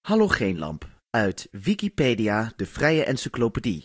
Halogeenlamp, uit Wikipedia, de vrije encyclopedie.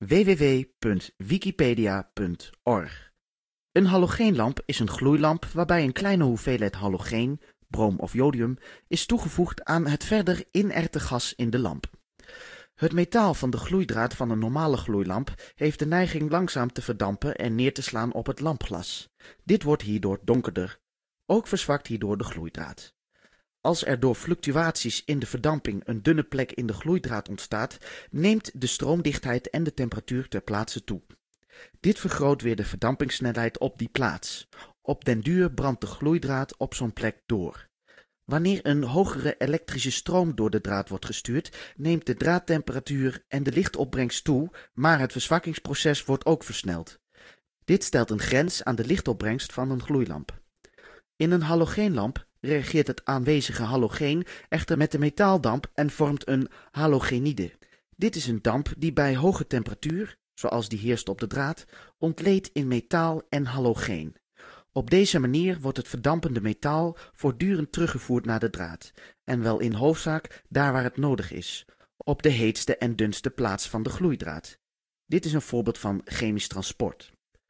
www.wikipedia.org. Een halogeenlamp is een gloeilamp waarbij een kleine hoeveelheid halogeen, brom of jodium, is toegevoegd aan het verder inerte gas in de lamp. Het metaal van de gloeidraad van een normale gloeilamp heeft de neiging langzaam te verdampen en neer te slaan op het lampglas. Dit wordt hierdoor donkerder. Ook verzwakt hierdoor de gloeidraad. Als er door fluctuaties in de verdamping een dunne plek in de gloeidraad ontstaat, neemt de stroomdichtheid en de temperatuur ter plaatse toe. Dit vergroot weer de verdampingssnelheid op die plaats. Op den duur brandt de gloeidraad op zo'n plek door. Wanneer een hogere elektrische stroom door de draad wordt gestuurd, neemt de draadtemperatuur en de lichtopbrengst toe, maar het verzwakkingsproces wordt ook versneld. Dit stelt een grens aan de lichtopbrengst van een gloeilamp. In een halogeenlamp reageert het aanwezige halogeen echter met de metaaldamp en vormt een halogenide. Dit is een damp die bij hoge temperatuur, zoals die heerst op de draad, ontleedt in metaal en halogeen. Op deze manier wordt het verdampende metaal voortdurend teruggevoerd naar de draad, en wel in hoofdzaak daar waar het nodig is, op de heetste en dunste plaats van de gloeidraad. Dit is een voorbeeld van chemisch transport.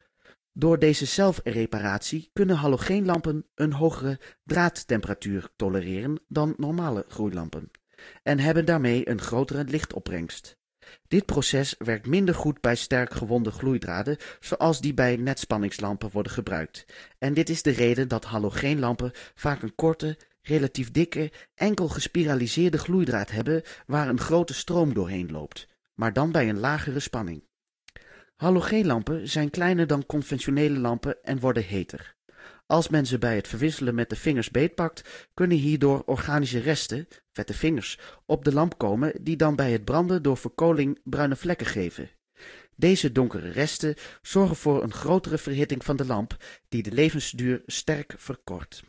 Door deze zelfreparatie kunnen halogeenlampen een hogere draadtemperatuur tolereren dan normale gloeilampen en hebben daarmee een grotere lichtopbrengst. Dit proces werkt minder goed bij sterk gewonde gloeidraden zoals die bij netspanningslampen worden gebruikt. En dit is de reden dat halogeenlampen vaak een korte, relatief dikke, enkel gespiraliseerde gloeidraad hebben waar een grote stroom doorheen loopt, maar dan bij een lagere spanning. Halogeenlampen zijn kleiner dan conventionele lampen en worden heter. Als men ze bij het verwisselen met de vingers beetpakt, kunnen hierdoor organische resten, vette vingers, op de lamp komen die dan bij het branden door verkoling bruine vlekken geven. Deze donkere resten zorgen voor een grotere verhitting van de lamp, die de levensduur sterk verkort.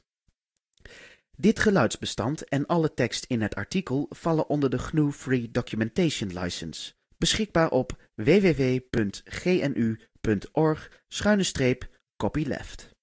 Dit geluidsbestand en alle tekst in het artikel vallen onder de GNU Free Documentation License, beschikbaar op www.gnu.org/copyleft.